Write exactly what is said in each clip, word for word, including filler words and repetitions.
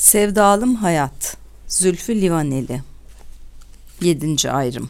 Sevdalım Hayat, Zülfü Livaneli. Yedinci ayrım.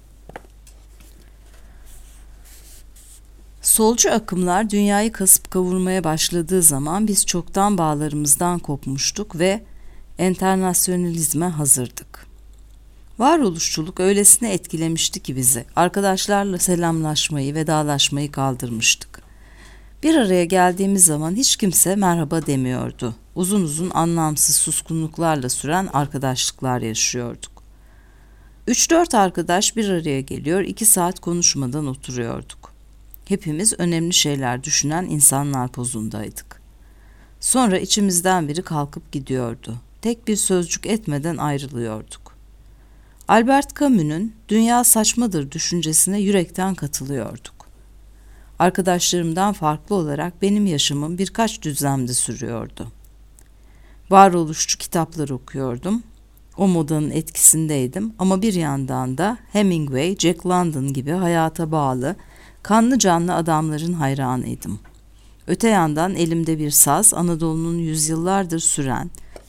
Solcu akımlar dünyayı kasıp kavurmaya başladığı zaman biz çoktan bağlarımızdan kopmuştuk ve enternasyonalizme hazırdık. Varoluşçuluk öylesine etkilemişti ki bizi, arkadaşlarla selamlaşmayı, vedalaşmayı kaldırmıştık. Bir araya geldiğimiz zaman hiç kimse merhaba demiyordu. Uzun uzun anlamsız suskunluklarla süren arkadaşlıklar yaşıyorduk. Üç dört arkadaş bir araya geliyor, iki saat konuşmadan oturuyorduk. Hepimiz önemli şeyler düşünen insanlar pozundaydık. Sonra içimizden biri kalkıp gidiyordu. Tek bir sözcük etmeden ayrılıyorduk. Albert Camus'un "Dünya saçmadır" düşüncesine yürekten katılıyorduk. Arkadaşlarımdan farklı olarak benim yaşamım birkaç düzlemde sürüyordu. Varoluşçu kitaplar okuyordum. O modanın etkisindeydim ama bir yandan da Hemingway, Jack London gibi hayata bağlı, kanlı canlı adamların hayranıydım. Öte yandan elimde bir saz, Anadolu'nun yüzyıllardır süren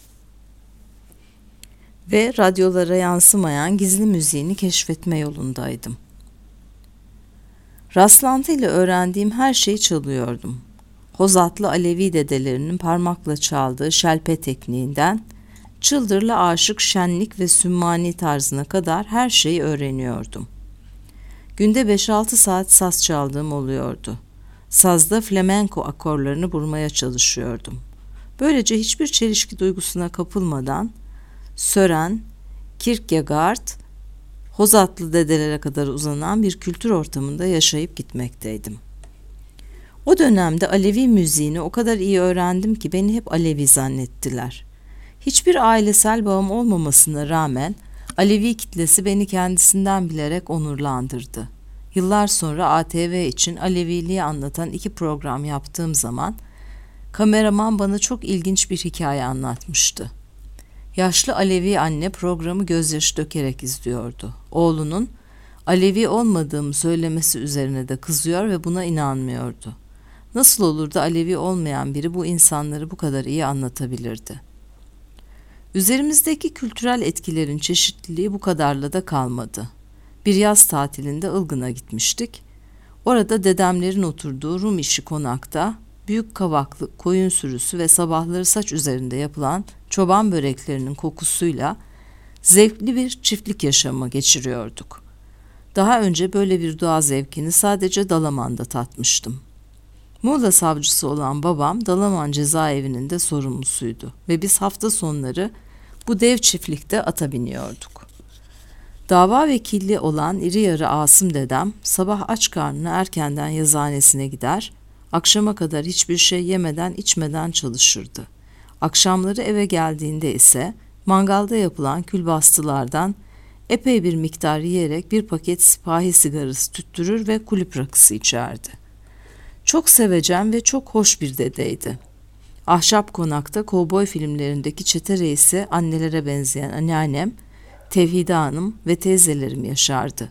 ve radyolara yansımayan gizli müziğini keşfetme yolundaydım. Rastlantıyla öğrendiğim her şeyi çalıyordum. Hozatlı Alevi dedelerinin parmakla çaldığı şelpe tekniğinden, çıldırlı aşık şenlik ve sümmani tarzına kadar her şeyi öğreniyordum. Günde beş altı saat saz çaldığım oluyordu. Sazda flamenko akorlarını bulmaya çalışıyordum. Böylece hiçbir çelişki duygusuna kapılmadan Sören, Kierkegaard, Hozatlı dedelere kadar uzanan bir kültür ortamında yaşayıp gitmekteydim. O dönemde Alevi müziğini o kadar iyi öğrendim ki beni hep Alevi zannettiler. Hiçbir ailesel bağım olmamasına rağmen Alevi kitlesi beni kendisinden bilerek onurlandırdı. Yıllar sonra A T V için Aleviliği anlatan iki program yaptığım zaman kameraman bana çok ilginç bir hikaye anlatmıştı. Yaşlı Alevi anne programı gözyaşı dökerek izliyordu. Oğlunun Alevi olmadığımı söylemesi üzerine de kızıyor ve buna inanmıyordu. Nasıl olur da Alevi olmayan biri bu insanları bu kadar iyi anlatabilirdi? Üzerimizdeki kültürel etkilerin çeşitliliği bu kadarla da kalmadı. Bir yaz tatilinde Ilgın'a gitmiştik. Orada dedemlerin oturduğu Rum işi konakta büyük kavaklı koyun sürüsü ve sabahları saç üzerinde yapılan çoban böreklerinin kokusuyla zevkli bir çiftlik yaşamı geçiriyorduk. Daha önce böyle bir doğa zevkini sadece Dalaman'da tatmıştım. Muğla savcısı olan babam Dalaman cezaevinin de sorumlusuydu ve biz hafta sonları bu dev çiftlikte ata biniyorduk. Dava vekili olan iri yarı Asım dedem sabah aç karnına erkenden yazıhanesine gider, akşama kadar hiçbir şey yemeden içmeden çalışırdı. Akşamları eve geldiğinde ise mangalda yapılan külbastılardan epey bir miktar yiyerek bir paket sipahi sigarası tüttürür ve kulüp rakısı içerdi. Çok sevecen ve çok hoş bir dedeydi. Ahşap konakta kovboy filmlerindeki çete reisi annelere benzeyen anneannem, Tevhide Hanım ve teyzelerim yaşardı.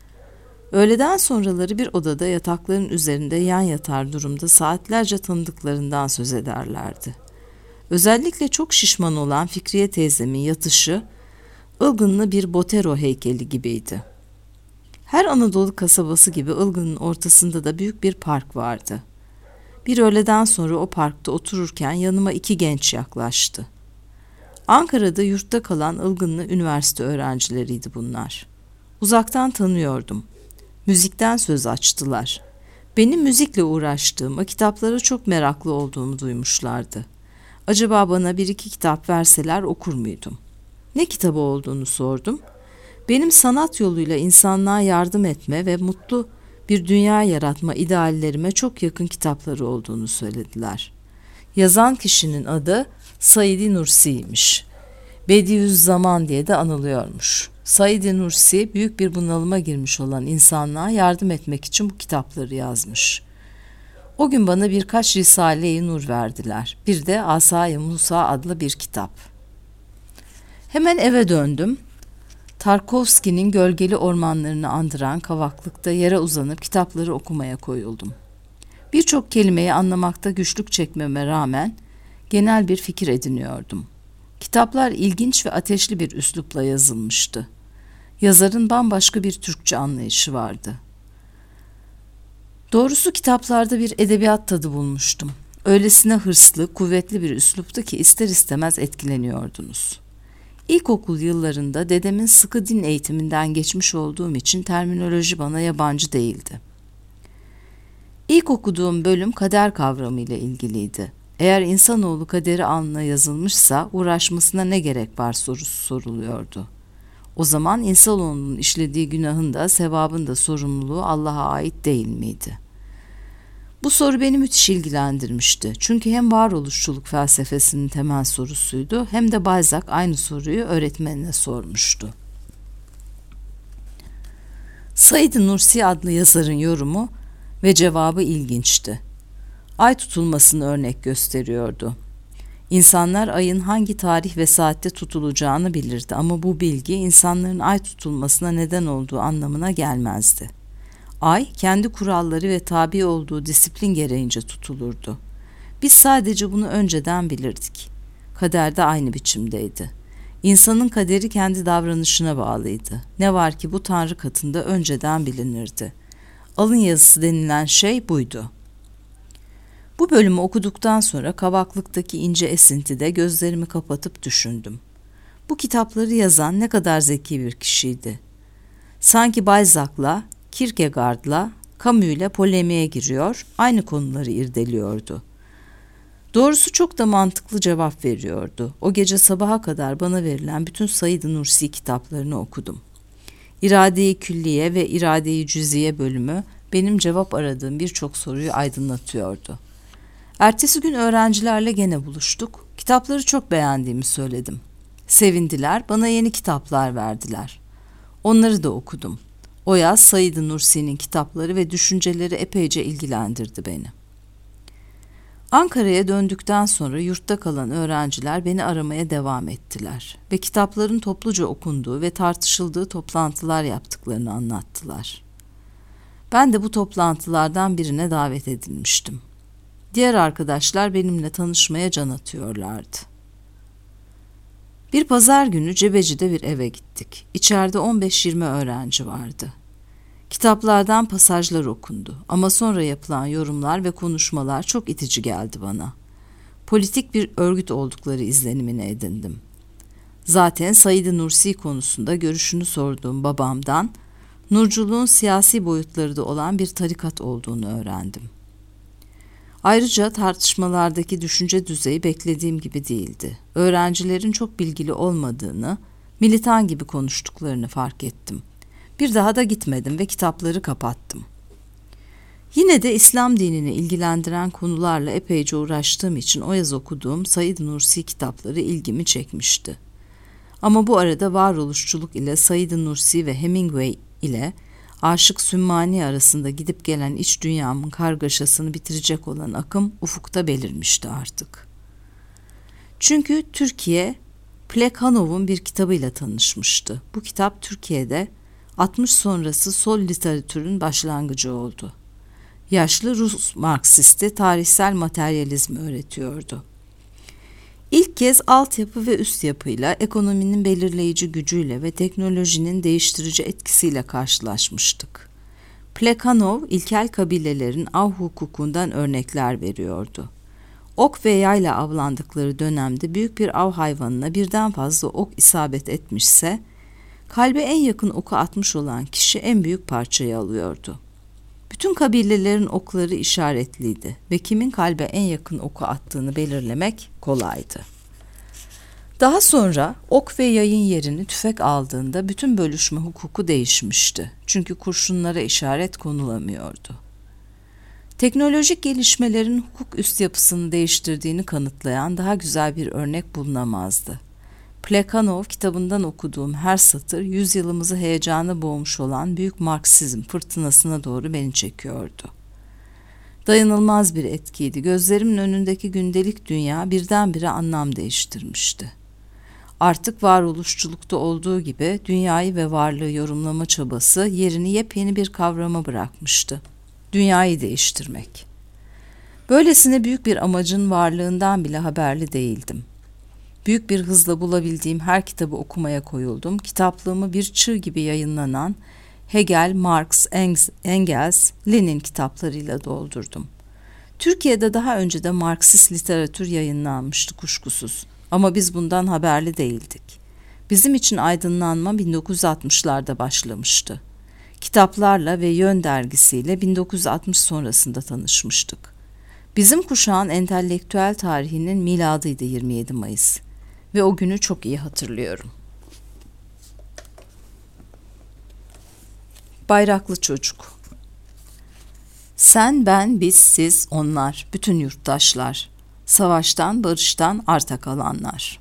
Öğleden sonraları bir odada yatakların üzerinde yan yatar durumda saatlerce tanıdıklarından söz ederlerdi. Özellikle çok şişman olan Fikriye teyzemin yatışı, Ilgınlı bir Botero heykeli gibiydi. Her Anadolu kasabası gibi Ilgın'ın ortasında da büyük bir park vardı. Bir öğleden sonra o parkta otururken yanıma iki genç yaklaştı. Ankara'da yurtta kalan Ilgınlı üniversite öğrencileriydi bunlar. Uzaktan tanıyordum. Müzikten söz açtılar. Benim müzikle uğraştığımı, kitaplara çok meraklı olduğumu duymuşlardı. Acaba bana bir iki kitap verseler okur muydum? Ne kitabı olduğunu sordum. Benim sanat yoluyla insanlığa yardım etme ve mutlu bir dünya yaratma ideallerime çok yakın kitapları olduğunu söylediler. Yazan kişinin adı Said Nursi'ymiş. Bediüzzaman diye de anılıyormuş. Said Nursi büyük bir bunalıma girmiş olan insanlığa yardım etmek için bu kitapları yazmış. O gün bana birkaç Risale-i Nur verdiler. Bir de Asay-ı Musa adlı bir kitap. Hemen eve döndüm. Tarkovski'nin gölgeli ormanlarını andıran kavaklıkta yere uzanıp kitapları okumaya koyuldum. Birçok kelimeyi anlamakta güçlük çekmeme rağmen genel bir fikir ediniyordum. Kitaplar ilginç ve ateşli bir üslupla yazılmıştı. Yazarın bambaşka bir Türkçe anlayışı vardı. Doğrusu kitaplarda bir edebiyat tadı bulmuştum. Öylesine hırslı, kuvvetli bir üsluptu ki ister istemez etkileniyordunuz. İlkokul yıllarında dedemin sıkı din eğitiminden geçmiş olduğum için terminoloji bana yabancı değildi. İlk okuduğum bölüm kader kavramı ile ilgiliydi. Eğer insanoğlu kaderi alnına yazılmışsa uğraşmasına ne gerek var sorusu soruluyordu. O zaman insanoğlunun işlediği günahın da sevabın da sorumluluğu Allah'a ait değil miydi? Bu soru beni müthiş ilgilendirmişti. Çünkü hem varoluşçuluk felsefesinin temel sorusuydu hem de Balzac aynı soruyu öğretmenine sormuştu. Said Nursi adlı yazarın yorumu ve cevabı ilginçti. Ay tutulmasını örnek gösteriyordu. İnsanlar ayın hangi tarih ve saatte tutulacağını bilirdi ama bu bilgi insanların ay tutulmasına neden olduğu anlamına gelmezdi. Ay, kendi kuralları ve tabi olduğu disiplin gereğince tutulurdu. Biz sadece bunu önceden bilirdik. Kader de aynı biçimdeydi. İnsanın kaderi kendi davranışına bağlıydı. Ne var ki bu Tanrı katında önceden bilinirdi. Alın yazısı denilen şey buydu. Bu bölümü okuduktan sonra Kavaklık'taki ince esintide gözlerimi kapatıp düşündüm. Bu kitapları yazan ne kadar zeki bir kişiydi. Sanki Balzac'la, Kierkegaard'la, Camus'la polemiğe giriyor, aynı konuları irdeliyordu. Doğrusu çok da mantıklı cevap veriyordu. O gece sabaha kadar bana verilen bütün Said Nursi kitaplarını okudum. İrade-i Külliye ve İrade-i Cüziye bölümü benim cevap aradığım birçok soruyu aydınlatıyordu. Ertesi gün öğrencilerle gene buluştuk. Kitapları çok beğendiğimi söyledim. Sevindiler, bana yeni kitaplar verdiler. Onları da okudum. O yaz Said Nursi'nin kitapları ve düşünceleri epeyce ilgilendirdi beni. Ankara'ya döndükten sonra yurtta kalan öğrenciler beni aramaya devam ettiler ve kitapların topluca okunduğu ve tartışıldığı toplantılar yaptıklarını anlattılar. Ben de bu toplantılardan birine davet edilmiştim. Diğer arkadaşlar benimle tanışmaya can atıyorlardı. Bir pazar günü Cebeci'de bir eve gittik. İçeride on beş yirmi öğrenci vardı. Kitaplardan pasajlar okundu ama sonra yapılan yorumlar ve konuşmalar çok itici geldi bana. Politik bir örgüt oldukları izlenimini edindim. Zaten Said Nursi konusunda görüşünü sorduğum babamdan, nurculuğun siyasi boyutları da olan bir tarikat olduğunu öğrendim. Ayrıca tartışmalardaki düşünce düzeyi beklediğim gibi değildi. Öğrencilerin çok bilgili olmadığını, militan gibi konuştuklarını fark ettim. Bir daha da gitmedim ve kitapları kapattım. Yine de İslam dinini ilgilendiren konularla epeyce uğraştığım için o yaz okuduğum Said Nursi kitapları ilgimi çekmişti. Ama bu arada varoluşçuluk ile Said Nursi ve Hemingway ile Aşık Sümmani arasında gidip gelen iç dünyamın kargaşasını bitirecek olan akım ufukta belirmişti artık. Çünkü Türkiye, Plekhanov'un bir kitabıyla tanışmıştı. Bu kitap Türkiye'de altmış sonrası sol literatürün başlangıcı oldu. Yaşlı Rus Marksisti tarihsel materyalizmi öğretiyordu. İlk kez altyapı ve üst yapıyla, ekonominin belirleyici gücüyle ve teknolojinin değiştirici etkisiyle karşılaşmıştık. Plekhanov, ilkel kabilelerin av hukukundan örnekler veriyordu. Ok ve yayla avlandıkları dönemde büyük bir av hayvanına birden fazla ok isabet etmişse, kalbe en yakın oku atmış olan kişi en büyük parçayı alıyordu. Bütün kabilelerin okları işaretliydi ve kimin kalbe en yakın oku attığını belirlemek kolaydı. Daha sonra ok ve yayın yerini tüfek aldığında bütün bölüşme hukuku değişmişti. Çünkü kurşunlara işaret konulamıyordu. Teknolojik gelişmelerin hukuk üst yapısını değiştirdiğini kanıtlayan daha güzel bir örnek bulunamazdı. Plekhanov kitabından okuduğum her satır yüzyılımızı heyecana boğmuş olan büyük Marksizm fırtınasına doğru beni çekiyordu. Dayanılmaz bir etkiydi. Gözlerimin önündeki gündelik dünya birdenbire anlam değiştirmişti. Artık varoluşçulukta olduğu gibi dünyayı ve varlığı yorumlama çabası yerini yepyeni bir kavrama bırakmıştı. Dünyayı değiştirmek. Böylesine büyük bir amacın varlığından bile haberli değildim. Büyük bir hızla bulabildiğim her kitabı okumaya koyuldum. Kitaplığımı bir çığ gibi yayınlanan Hegel, Marx, Engels, Lenin kitaplarıyla doldurdum. Türkiye'de daha önce de Marksist literatür yayınlanmıştı kuşkusuz. Ama biz bundan haberli değildik. Bizim için aydınlanma bin dokuz yüz altmışlarda başlamıştı. Kitaplarla ve Yön dergisiyle bin dokuz yüz altmış sonrasında tanışmıştık. Bizim kuşağın entelektüel tarihinin miladıydı yirmi yedi Mayıs ve o günü çok iyi hatırlıyorum. Bayraklı çocuk. Sen, ben, biz, siz, onlar, bütün yurttaşlar, savaştan, barıştan arta kalanlar.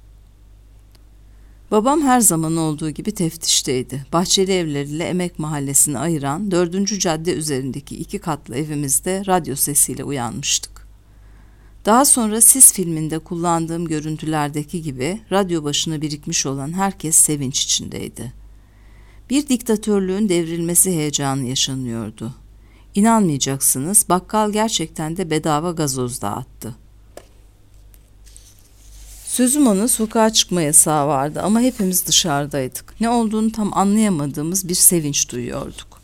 Babam her zaman olduğu gibi teftişteydi. Bahçeli evleriyle Emek Mahallesi'ni ayıran dördüncü cadde üzerindeki iki katlı evimizde radyo sesiyle uyanmıştık. Daha sonra Sis filminde kullandığım görüntülerdeki gibi radyo başına birikmiş olan herkes sevinç içindeydi. Bir diktatörlüğün devrilmesi heyecanı yaşanıyordu. İnanmayacaksınız, bakkal gerçekten de bedava gazoz dağıttı. Sözüm ona sokağa çıkma yasağı vardı ama hepimiz dışarıdaydık. Ne olduğunu tam anlayamadığımız bir sevinç duyuyorduk.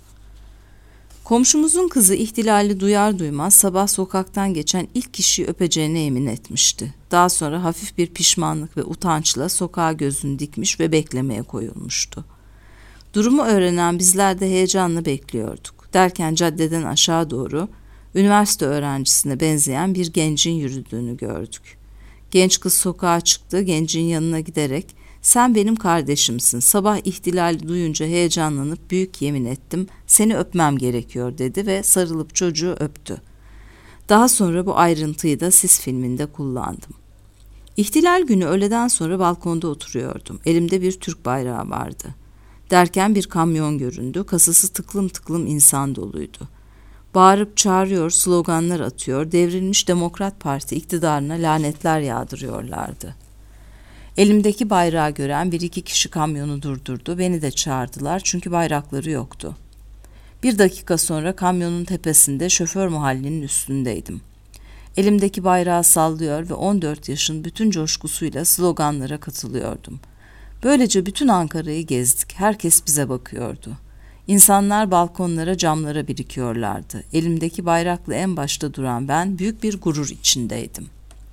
Komşumuzun kızı ihtilali duyar duymaz sabah sokaktan geçen ilk kişiyi öpeceğine yemin etmişti. Daha sonra hafif bir pişmanlık ve utançla sokağa gözünü dikmiş ve beklemeye koyulmuştu. Durumu öğrenen bizler de heyecanla bekliyorduk. Derken caddeden aşağı doğru üniversite öğrencisine benzeyen bir gencin yürüdüğünü gördük. Genç kız sokağa çıktı, gencin yanına giderek "Sen benim kardeşimsin, sabah ihtilali duyunca heyecanlanıp büyük yemin ettim, seni öpmem gerekiyor" dedi ve sarılıp çocuğu öptü. Daha sonra bu ayrıntıyı da Sis filminde kullandım. İhtilal günü öğleden sonra balkonda oturuyordum. Elimde bir Türk bayrağı vardı. Derken bir kamyon göründü, kasası tıklım tıklım insan doluydu. Bağırıp çağırıyor, sloganlar atıyor, devrilmiş Demokrat Parti iktidarına lanetler yağdırıyorlardı. Elimdeki bayrağı gören bir iki kişi kamyonu durdurdu, beni de çağırdılar çünkü bayrakları yoktu. Bir dakika sonra kamyonun tepesinde şoför muhallinin üstündeydim. Elimdeki bayrağı sallıyor ve on dört yaşın bütün coşkusuyla sloganlara katılıyordum. Böylece bütün Ankara'yı gezdik, herkes bize bakıyordu. İnsanlar balkonlara, camlara birikiyorlardı. Elimdeki bayrakla en başta duran ben büyük bir gurur içindeydim.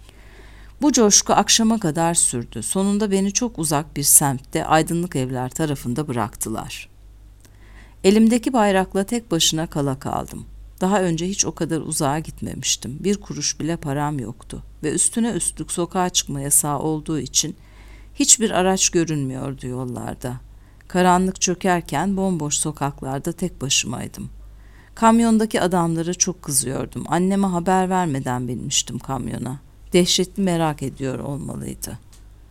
Bu coşku akşama kadar sürdü. Sonunda beni çok uzak bir semtte aydınlık evler tarafında bıraktılar. Elimdeki bayrakla tek başına kala kaldım. Daha önce hiç o kadar uzağa gitmemiştim. Bir kuruş bile param yoktu ve üstüne üstlük sokağa çıkma yasağı olduğu için hiçbir araç görünmüyordu yollarda. Karanlık çökerken bomboş sokaklarda tek başımaydım. Kamyondaki adamlara çok kızıyordum. Anneme haber vermeden binmiştim kamyona. Dehşetli merak ediyor olmalıydı.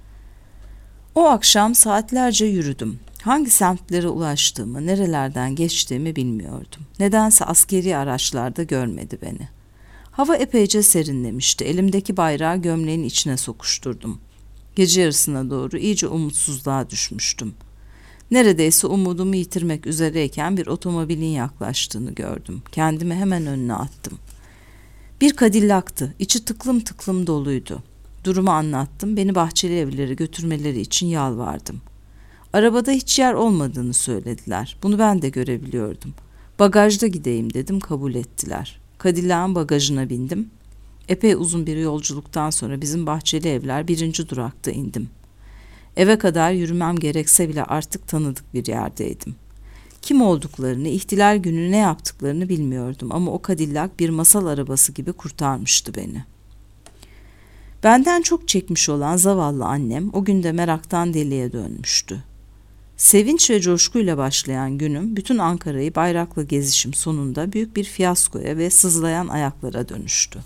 O akşam saatlerce yürüdüm. Hangi semtlere ulaştığımı, nerelerden geçtiğimi bilmiyordum. Nedense askeri araçlarda görmedi beni. Hava epeyce serinlemişti. Elimdeki bayrağı gömleğin içine sokuşturdum. Gece yarısına doğru iyice umutsuzluğa düşmüştüm. Neredeyse umudumu yitirmek üzereyken bir otomobilin yaklaştığını gördüm. Kendimi hemen önüne attım. Bir Cadillac'tı. İçi tıklım tıklım doluydu. Durumu anlattım. Beni Bahçeli evlere götürmeleri için yalvardım. Arabada hiç yer olmadığını söylediler. Bunu ben de görebiliyordum. Bagajda gideyim dedim, kabul ettiler. Cadillac'ın bagajına bindim. Epey uzun bir yolculuktan sonra bizim Bahçeli evler birinci durakta indim. Eve kadar yürümem gerekse bile artık tanıdık bir yerdeydim. Kim olduklarını, ihtilal günü ne yaptıklarını bilmiyordum ama o Cadillac bir masal arabası gibi kurtarmıştı beni. Benden çok çekmiş olan zavallı annem o günde meraktan deliye dönmüştü. Sevinç ve coşkuyla başlayan günüm bütün Ankara'yı bayrakla gezişim sonunda büyük bir fiyaskoya ve sızlayan ayaklara dönüştü.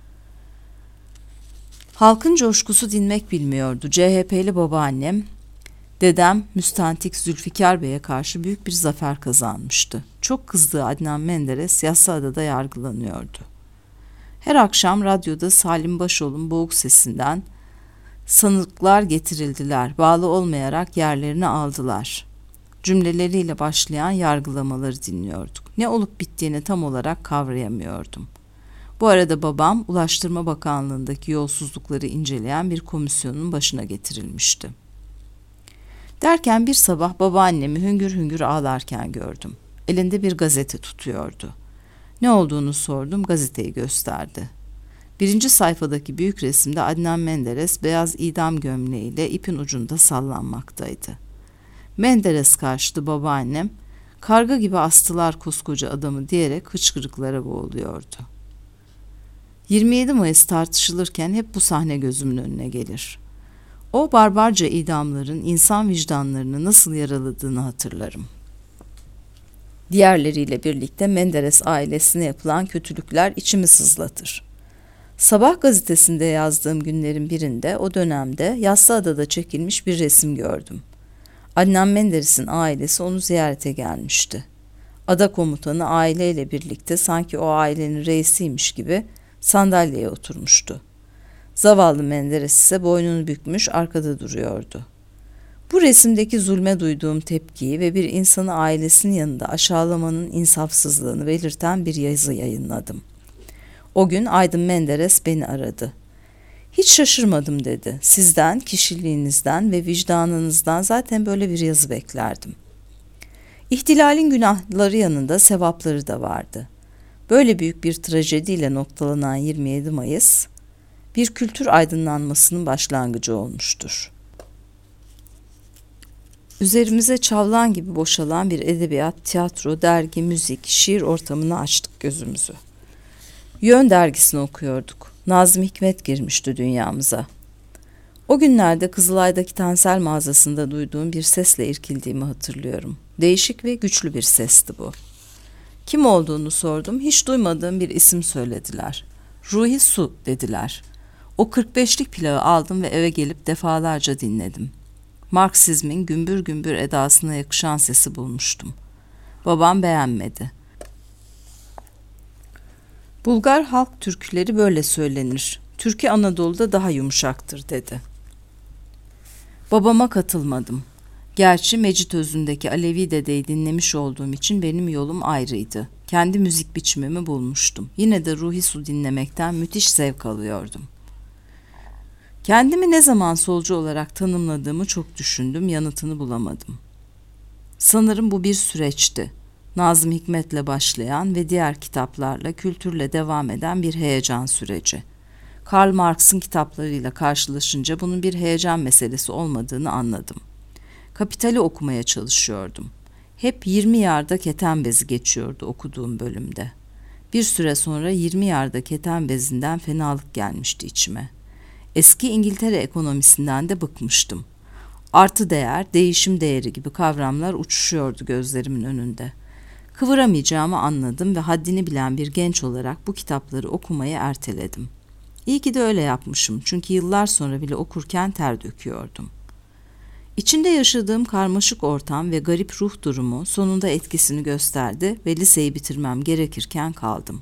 Halkın coşkusu dinmek bilmiyordu. C H P'li babaannem, dedem müstentik Zülfikar Bey'e karşı büyük bir zafer kazanmıştı. Çok kızdığı Adnan Menderes Yassıada'da yargılanıyordu. Her akşam radyoda Salim Başol'un boğuk sesinden sanıklar getirildiler, bağlı olmayarak yerlerini aldılar cümleleriyle başlayan yargılamaları dinliyorduk. Ne olup bittiğini tam olarak kavrayamıyordum. Bu Bu arada babam Ulaştırma Bakanlığı'ndaki yolsuzlukları inceleyen bir komisyonun başına getirilmişti. Derken bir sabah babaannemi hüngür hüngür ağlarken gördüm. Elinde bir gazete tutuyordu. Ne olduğunu sordum, gazeteyi gösterdi. Birinci sayfadaki büyük resimde Adnan Menderes beyaz idam gömleğiyle ipin ucunda sallanmaktaydı. Menderes karşıtı babaannem, karga gibi astılar koskoca adamı diyerek hıçkırıklara boğuluyordu. yirmi yedi Mayıs tartışılırken hep bu sahne gözümün önüne gelir. O barbarca idamların insan vicdanlarını nasıl yaraladığını hatırlarım. Diğerleriyle birlikte Menderes ailesine yapılan kötülükler içimi sızlatır. Sabah gazetesinde yazdığım günlerin birinde o dönemde Yassıada'da çekilmiş bir resim gördüm. Adnan Menderes'in ailesi onu ziyarete gelmişti. Ada komutanı aileyle birlikte sanki o ailenin reisiymiş gibi sandalyeye oturmuştu. Zavallı Menderes ise boynunu bükmüş arkada duruyordu. Bu resimdeki zulme duyduğum tepkiyi ve bir insanı ailesinin yanında aşağılamanın insafsızlığını belirten bir yazı yayınladım. O gün Aydın Menderes beni aradı. Hiç şaşırmadım dedi. Sizden, kişiliğinizden ve vicdanınızdan zaten böyle bir yazı beklerdim. İhtilalin günahları yanında sevapları da vardı. Böyle büyük bir trajediyle noktalanan yirmi yedi Mayıs, bir kültür aydınlanmasının başlangıcı olmuştur. Üzerimize çavlan gibi boşalan bir edebiyat, tiyatro, dergi, müzik, şiir ortamına açtık gözümüzü. Yön dergisini okuyorduk. Nazım Hikmet girmişti dünyamıza. O günlerde Kızılay'daki tencel mağazasında duyduğum bir sesle irkildiğimi hatırlıyorum. Değişik ve güçlü bir sesti bu. Kim olduğunu sordum. Hiç duymadığım bir isim söylediler. Ruhi Su dediler. O kırk beşlik plağı aldım ve eve gelip defalarca dinledim. Marksizmin gümbür gümbür edasına yakışan sesi bulmuştum. Babam beğenmedi. Bulgar halk türküleri böyle söylenir. Türkü Anadolu'da daha yumuşaktır dedi. Babama katılmadım. Gerçi Mecit Özü'ndeki Alevi dedeyi dinlemiş olduğum için benim yolum ayrıydı. Kendi müzik biçimimi bulmuştum. Yine de Ruhi Su dinlemekten müthiş zevk alıyordum. Kendimi ne zaman solcu olarak tanımladığımı çok düşündüm, yanıtını bulamadım. Sanırım bu bir süreçti. Nazım Hikmet'le başlayan ve diğer kitaplarla, kültürle devam eden bir heyecan süreci. Karl Marx'ın kitaplarıyla karşılaşınca bunun bir heyecan meselesi olmadığını anladım. Kapital'i okumaya çalışıyordum. Hep yirmi yarda keten bezi geçiyordu okuduğum bölümde. Bir süre sonra yirmi yarda keten bezinden fenalık gelmişti içime. Eski İngiltere ekonomisinden de bıkmıştım. Artı değer, değişim değeri gibi kavramlar uçuşuyordu gözlerimin önünde. Kıvıramayacağımı anladım ve haddini bilen bir genç olarak bu kitapları okumayı erteledim. İyi ki de öyle yapmışım çünkü yıllar sonra bile okurken ter döküyordum. İçinde yaşadığım karmaşık ortam ve garip ruh durumu sonunda etkisini gösterdi ve liseyi bitirmem gerekirken kaldım.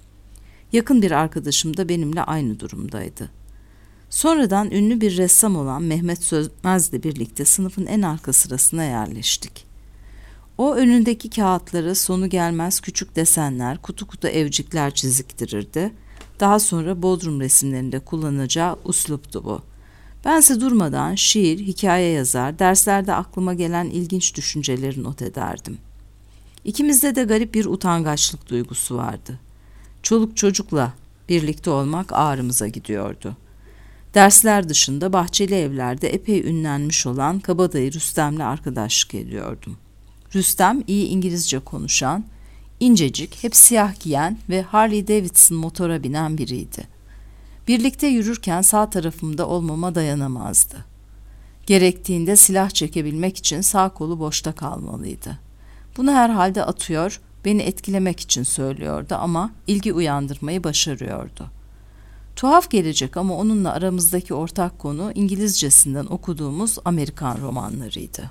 Yakın bir arkadaşım da benimle aynı durumdaydı. Sonradan ünlü bir ressam olan Mehmet Sönmez'le birlikte sınıfın en arka sırasına yerleştik. O önündeki kağıtlara sonu gelmez küçük desenler, kutu kutu evcikler çiziktirirdi. Daha sonra Bodrum resimlerinde kullanacağı usluptu bu. Bense durmadan şiir, hikaye yazar, derslerde aklıma gelen ilginç düşünceleri not ederdim. İkimizde de garip bir utangaçlık duygusu vardı. Çoluk çocukla birlikte olmak ağrımıza gidiyordu. Dersler dışında bahçeli evlerde epey ünlenmiş olan kabadayı Rüstem'le arkadaşlık ediyordum. Rüstem iyi İngilizce konuşan, incecik, hep siyah giyen ve Harley Davidson motora binen biriydi. Birlikte yürürken sağ tarafımda olmama dayanamazdı. Gerektiğinde silah çekebilmek için sağ kolu boşta kalmalıydı. Bunu herhalde atıyor, beni etkilemek için söylüyordu ama ilgi uyandırmayı başarıyordu. Tuhaf gelecek ama onunla aramızdaki ortak konu İngilizcesinden okuduğumuz Amerikan romanlarıydı.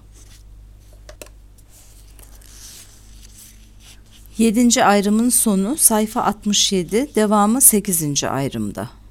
Yedinci ayrımın sonu sayfa altmış yedi, devamı sekizinci ayrımda.